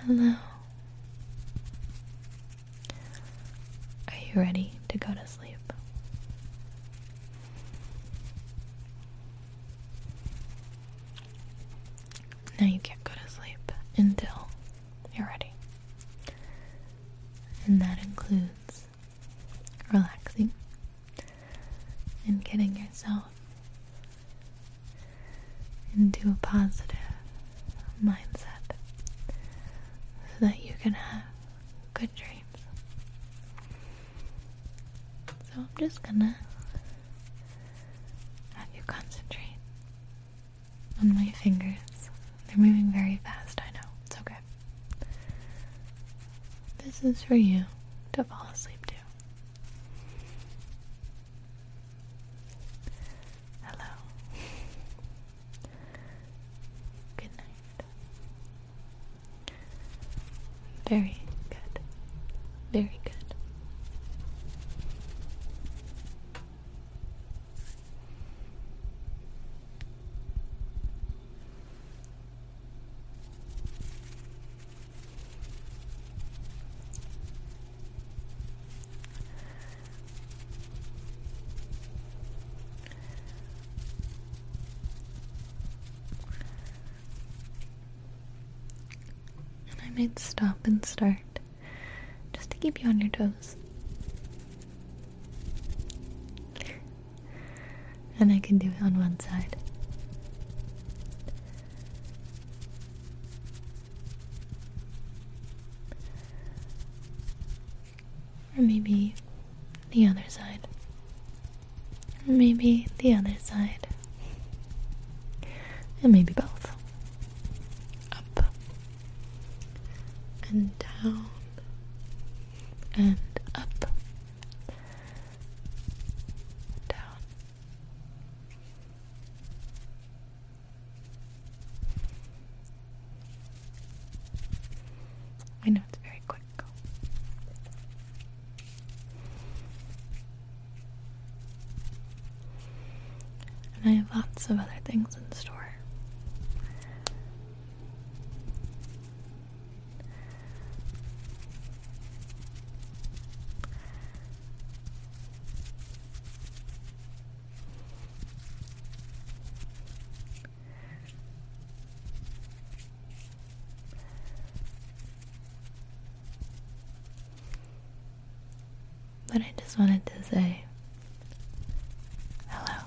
Hello. Are you ready to go to sleep? Now you can't go to sleep until you're ready. And that includes relaxing and getting yourself into a positive mindset so that you can have good dreams. So I'm just gonna have you concentrate on my fingers. They're moving very fast, I know. It's okay. This is for you to fall asleep to. Hello. Good night. Very good. Very good. I might stop and start just to keep you on your toes. And I can do it on one side. Or maybe the other side. Or maybe the other side. And maybe both. Up and down and up, down. I know it's very quick. And I have lots of other things in store. But I just wanted to say hello.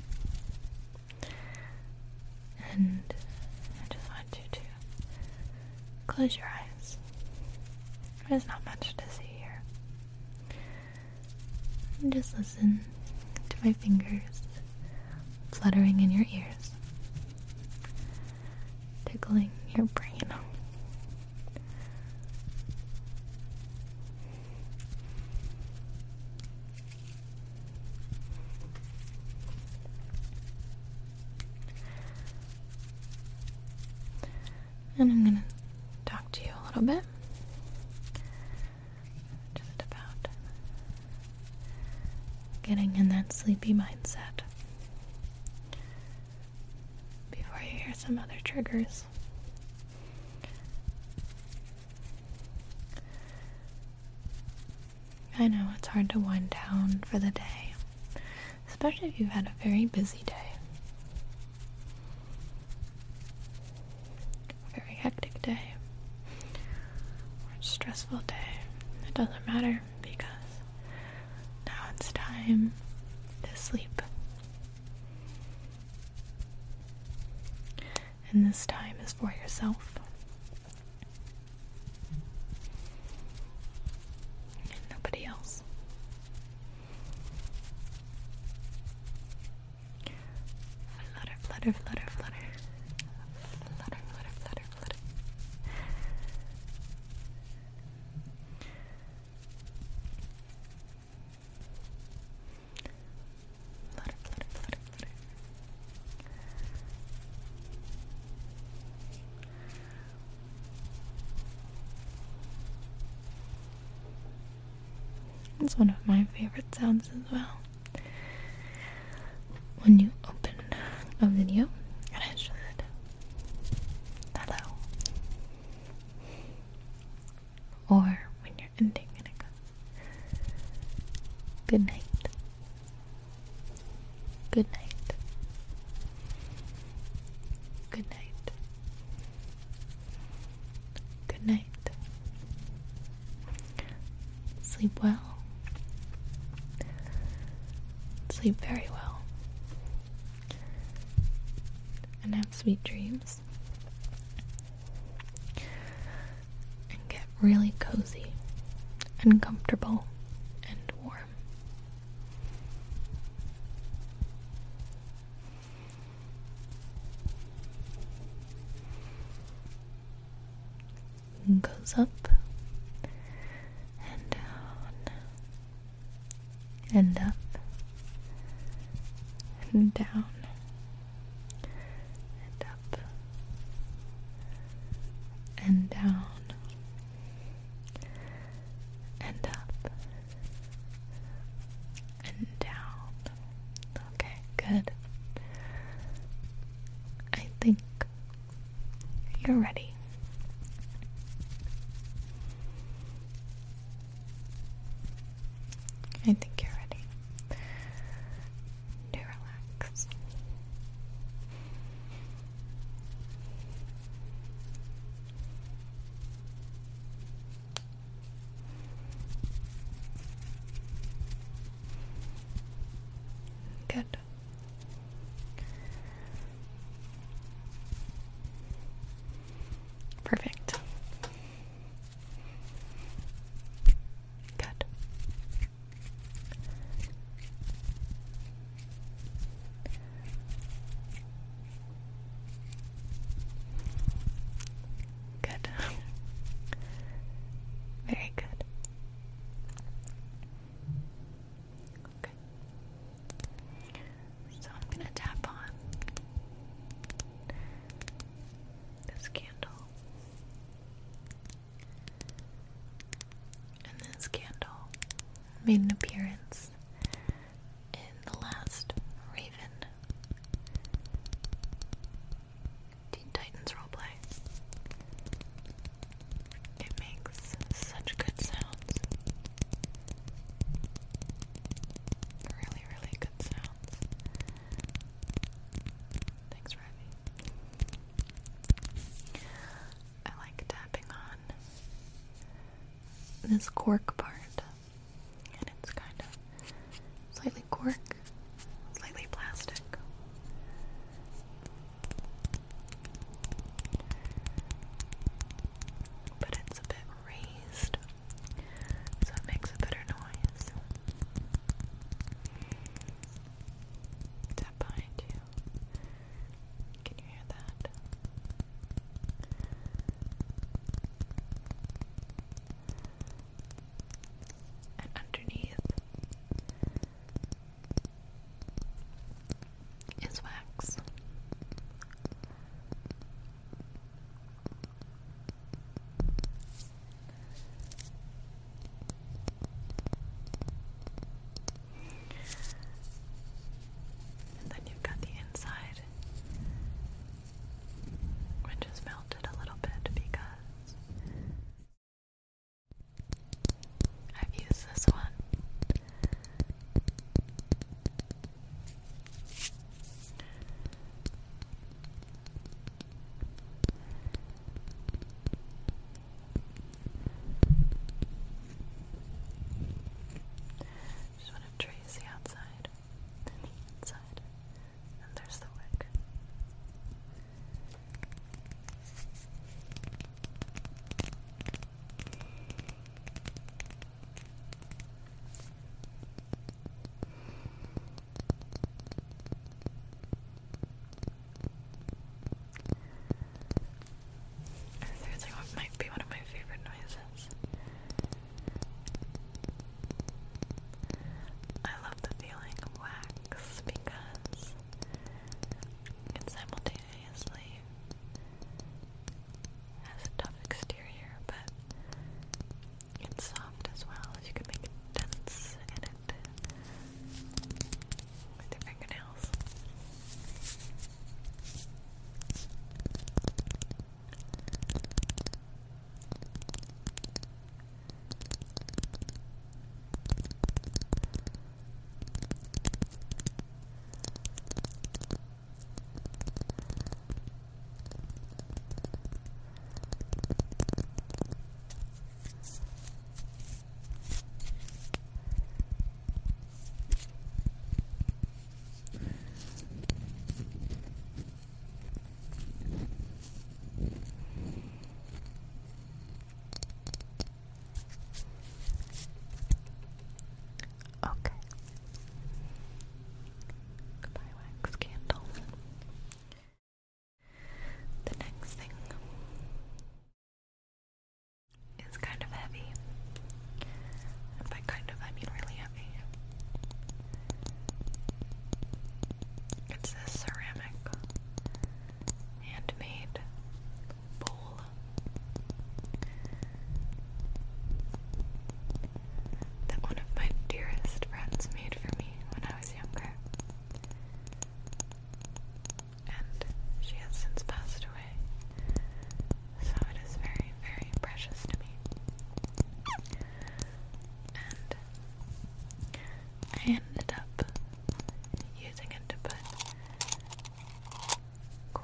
And I just want you to close your eyes. There's not much to see here. And just listen to my fingers fluttering in your ears, tickling your brain. And I'm gonna talk to you a little bit just about getting in that sleepy mindset before you hear some other triggers. I know it's hard to wind down for the day, especially if you've had a very busy day. Hectic day or stressful day. It doesn't matter because now it's time to sleep. And this time is for yourself. And nobody else. Flutter, flutter, flutter, flutter. It's one of my favorite sounds as well. When you open a video and it's just hello. Good night. Good night. Good night. Good night. Sleep well. Sleep very well. And have sweet dreams. And get really cozy and comfortable and warm. Goes up and down and up and down and up and down and up and down. Okay, good. I think you're ready. I think you're ready to relax. Good. Perfect. Good. Good. Very good. Okay. So I'm gonna tap on this candle. And this candle made an appearance in the last Raven Teen Titans roleplay. It makes such good sounds. Really, really good sounds. Thanks, Ravi. I like tapping on this cork part. And it's kind of slightly cork, slightly plastic. But it's a bit raised, so it makes a better noise. Tap behind you. Can you hear that? And underneath,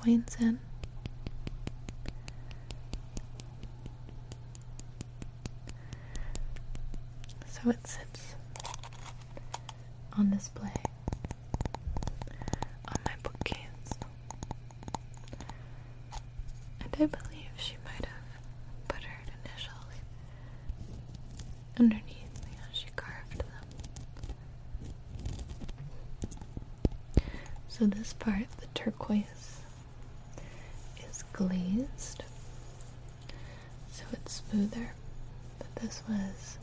coins in. So it sits on display on my bookcase. And I believe she might have put her initials underneath because she carved them. So this part, the turquoise, is glazed, so it's smoother, but this was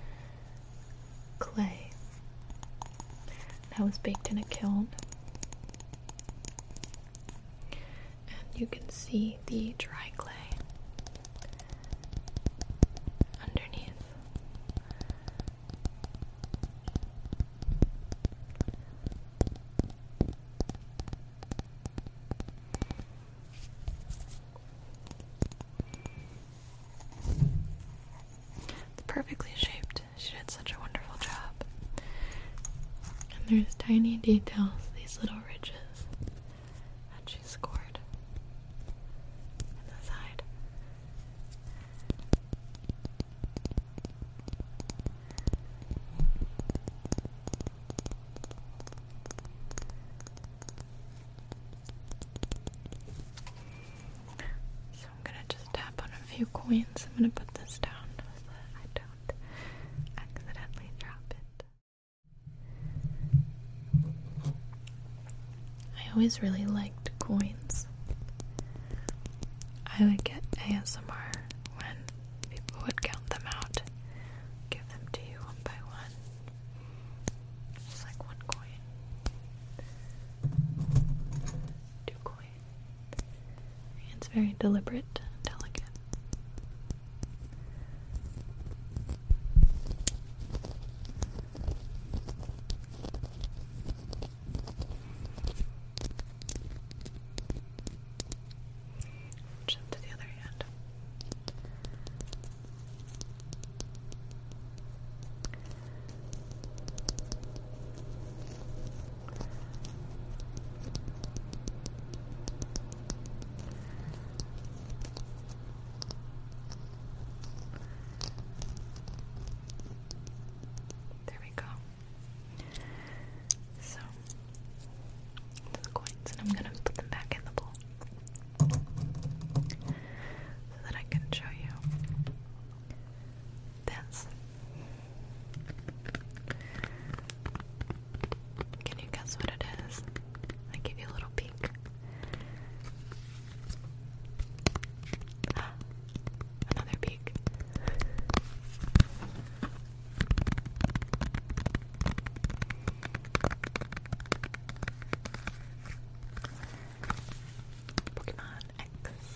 clay that was baked in a kiln, and you can see the dry clay underneath. It's perfectly shaped. She did such a wonderful job. And there's tiny details, these little ridges that she scored in the side. So I'm gonna just tap on a few coins. I'm gonna put this down so that I don't accidentally drop it. I always really liked coins. I would get ASMR when people would count them out, give them to you one by one. Just like 1 coin, 2 coins. It's very deliberate, delicate. Jump to the other hand. There we go. So, the coins, and I'm gonna put them back in the bowl so that I can show you this. Can you guess what it is? I give you a little peek. Another peek. Pokemon X.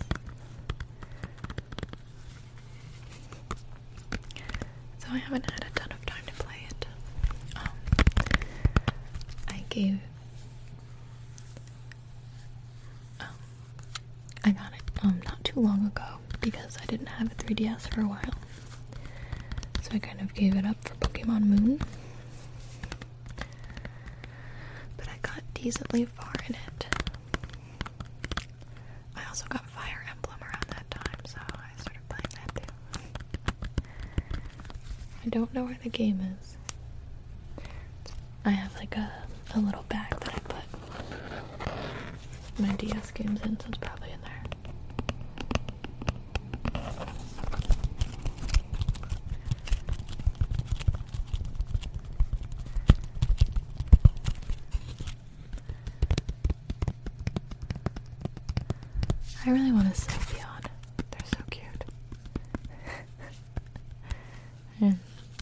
So I haven't had a ton of time to play it. I got it not too long ago because I didn't have a 3DS for a while. So I kind of gave it up for Pokemon Moon. But I got decently far in it. I also got Fire Emblem around that time, so I started playing that too. I don't know where the game is. I have like a little bag that I put my DS games in, so it's probably in there. I really want to Sylveon. They're so cute. And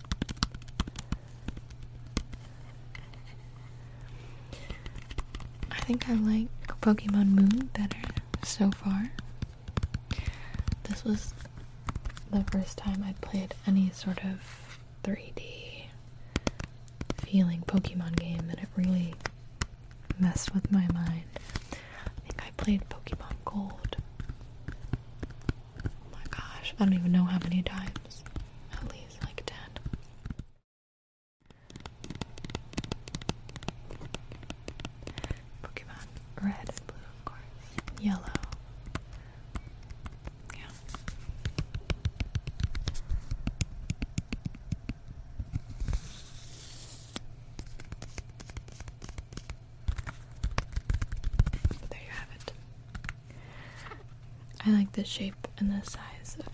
I think I like Pokemon Moon better so far. This was the first time I'd played any sort of 3D feeling Pokemon game, and it really messed with my mind. I think I played Pokemon Gold. Oh my gosh, I don't even know how many times. At least like 10. Pokemon Red and Blue, of course. yellow. Yeah. There you have it. I like the shape and the size of